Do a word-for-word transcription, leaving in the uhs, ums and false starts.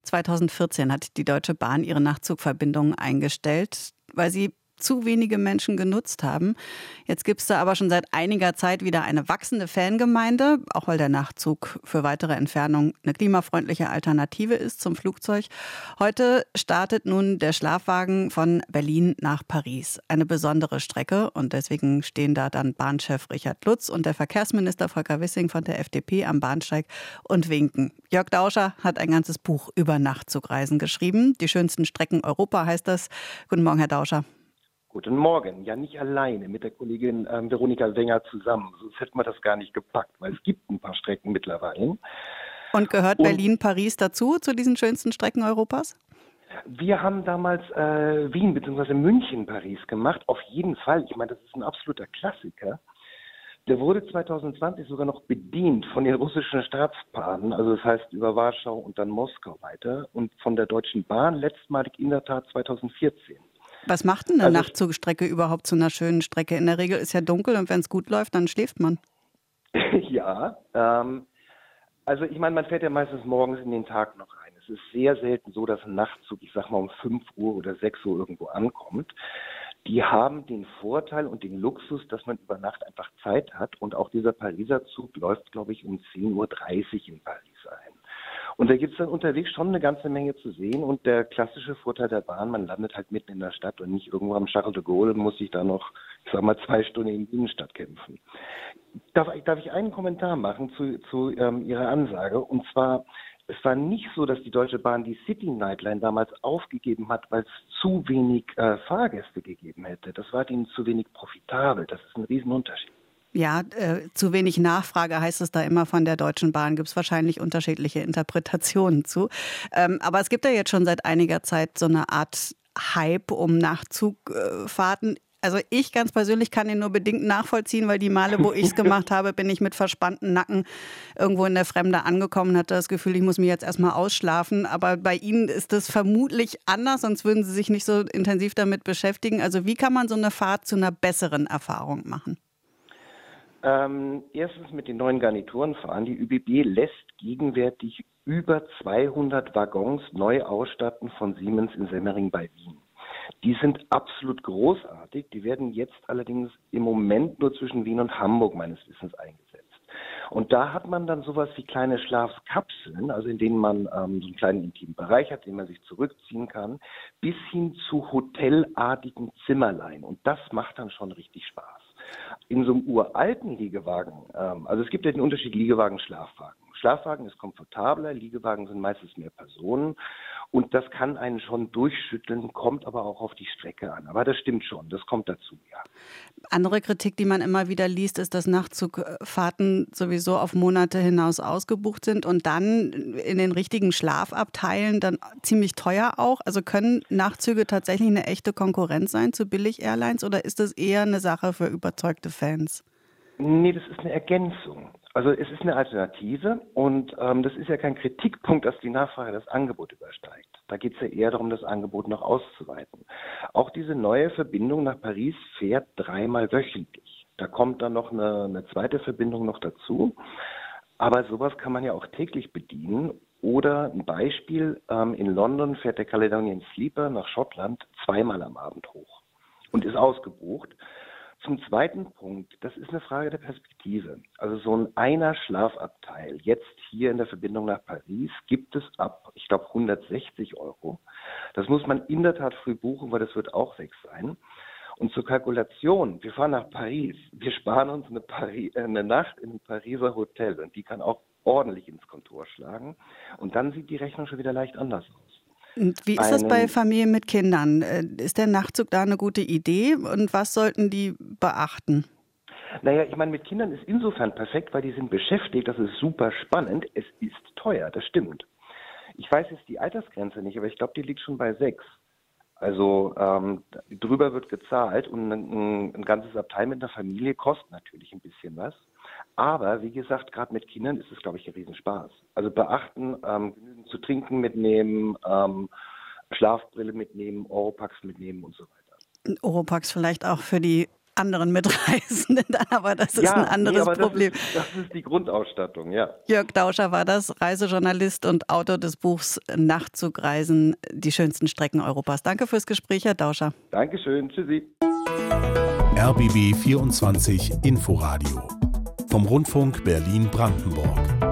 zweitausendvierzehn hat die Deutsche Bahn ihre Nachtzugverbindungen eingestellt, weil sie zu wenige Menschen genutzt haben. Jetzt gibt es da aber schon seit einiger Zeit wieder eine wachsende Fangemeinde, auch weil der Nachtzug für weitere Entfernungen eine klimafreundliche Alternative ist zum Flugzeug. Heute startet nun der Schlafwagen von Berlin nach Paris. Eine besondere Strecke und deswegen stehen da dann Bahnchef Richard Lutz und der Verkehrsminister Volker Wissing von der F D P am Bahnsteig und winken. Jörg Dauscher hat ein ganzes Buch über Nachtzugreisen geschrieben. Die schönsten Strecken Europa heißt das. Guten Morgen, Herr Dauscher. Guten Morgen. Ja, nicht alleine, mit der Kollegin ähm, Veronika Wenger zusammen. Sonst hätten wir das gar nicht gepackt, weil es gibt ein paar Strecken mittlerweile. Und gehört Berlin-Paris dazu, zu diesen schönsten Strecken Europas? Wir haben damals äh, Wien bzw. München-Paris gemacht. Auf jeden Fall. Ich meine, das ist ein absoluter Klassiker. Der wurde zwanzig zwanzig sogar noch bedient von den russischen Staatsbahnen, also das heißt über Warschau und dann Moskau weiter und von der Deutschen Bahn letztmalig in der Tat zwanzig vierzehn. Was macht denn eine also, Nachtzugstrecke überhaupt zu einer schönen Strecke? In der Regel ist ja dunkel und wenn es gut läuft, dann schläft man. ja, ähm, also ich meine, man fährt ja meistens morgens in den Tag noch rein. Es ist sehr selten so, dass ein Nachtzug, ich sag mal um fünf Uhr oder sechs Uhr irgendwo ankommt. Die haben den Vorteil und den Luxus, dass man über Nacht einfach Zeit hat. Und auch dieser Pariser Zug läuft, glaube ich, um zehn Uhr dreißig in Paris ein. Und da gibt es dann unterwegs schon eine ganze Menge zu sehen. Und der klassische Vorteil der Bahn, man landet halt mitten in der Stadt und nicht irgendwo am Charles de Gaulle und muss sich da noch, ich sag mal, zwei Stunden in die Innenstadt kämpfen. Darf, darf ich einen Kommentar machen zu, zu ähm, Ihrer Ansage? Und zwar, es war nicht so, dass die Deutsche Bahn die City Nightline damals aufgegeben hat, weil es zu wenig äh, Fahrgäste gegeben hätte. Das war ihnen zu wenig profitabel. Das ist ein Riesenunterschied. Ja, äh, zu wenig Nachfrage heißt es da immer von der Deutschen Bahn. Gibt es wahrscheinlich unterschiedliche Interpretationen zu. Ähm, aber es gibt ja jetzt schon seit einiger Zeit so eine Art Hype um Nachtzugfahrten. Also ich ganz persönlich kann ihn nur bedingt nachvollziehen, weil die Male, wo ich es gemacht habe, bin ich mit verspannten Nacken irgendwo in der Fremde angekommen und hatte das Gefühl, ich muss mich jetzt erstmal ausschlafen. Aber bei Ihnen ist das vermutlich anders, sonst würden Sie sich nicht so intensiv damit beschäftigen. Also wie kann man so eine Fahrt zu einer besseren Erfahrung machen? Ähm, erstens mit den neuen Garnituren fahren. Die Ö B B lässt gegenwärtig über zweihundert Waggons neu ausstatten von Siemens in Semmering bei Wien. Die sind absolut großartig. Die werden jetzt allerdings im Moment nur zwischen Wien und Hamburg meines Wissens eingesetzt. Und da hat man dann sowas wie kleine Schlafkapseln, also in denen man ähm, so einen kleinen intimen Bereich hat, den man sich zurückziehen kann, bis hin zu hotelartigen Zimmerlein. Und das macht dann schon richtig Spaß. In so einem uralten Liegewagen, ähm, also es gibt ja den Unterschied Liegewagen, Schlafwagen. Schlafwagen ist komfortabler, Liegewagen sind meistens mehr Personen und das kann einen schon durchschütteln, kommt aber auch auf die Strecke an. Aber das stimmt schon, das kommt dazu, ja. Andere Kritik, die man immer wieder liest, ist, dass Nachtzugfahrten sowieso auf Monate hinaus ausgebucht sind und dann in den richtigen Schlafabteilen dann ziemlich teuer auch. Also können Nachtzüge tatsächlich eine echte Konkurrenz sein zu Billig-Airlines oder ist das eher eine Sache für überzeugte Fans? Nee, das ist eine Ergänzung. Also es ist eine Alternative und ähm, das ist ja kein Kritikpunkt, dass die Nachfrage das Angebot übersteigt. Da geht es ja eher darum, das Angebot noch auszuweiten. Auch diese neue Verbindung nach Paris fährt dreimal wöchentlich. Da kommt dann noch eine, eine zweite Verbindung noch dazu. Aber sowas kann man ja auch täglich bedienen. Oder ein Beispiel, ähm, in London fährt der Caledonian Sleeper nach Schottland zweimal am Abend hoch und ist ausgebucht. Zum zweiten Punkt, das ist eine Frage der Perspektive. Also so ein einer Schlafabteil, jetzt hier in der Verbindung nach Paris, gibt es ab, ich glaube, hundertsechzig Euro. Das muss man in der Tat früh buchen, weil das wird auch weg sein. Und zur Kalkulation, wir fahren nach Paris, wir sparen uns eine, Pari- äh, eine Nacht in einem Pariser Hotel und die kann auch ordentlich ins Kontor schlagen. Und dann sieht die Rechnung schon wieder leicht anders aus. Wie ist das bei Familien mit Kindern? Ist der Nachtzug da eine gute Idee und was sollten die beachten? Naja, ich meine, mit Kindern ist insofern perfekt, weil die sind beschäftigt, das ist super spannend. Es ist teuer, das stimmt. Ich weiß jetzt die Altersgrenze nicht, aber ich glaube, die liegt schon bei sechs. Also ähm, drüber wird gezahlt und ein, ein ganzes Abteil mit einer Familie kostet natürlich ein bisschen was. Aber wie gesagt, gerade mit Kindern ist es, glaube ich, ein Riesenspaß. Also beachten, ähm, genügend zu trinken mitnehmen, ähm, Schlafbrille mitnehmen, Oropax mitnehmen und so weiter. Oropax vielleicht auch für die anderen Mitreisenden dann, aber das ist ja, ein anderes nee, aber Problem. Das ist, das ist die Grundausstattung, ja. Jörg Dauscher war das, Reisejournalist und Autor des Buchs Nachtzugreisen, die schönsten Strecken Europas. Danke fürs Gespräch, Herr Dauscher. Dankeschön, tschüssi. R B B vierundzwanzig Inforadio vom Rundfunk Berlin-Brandenburg.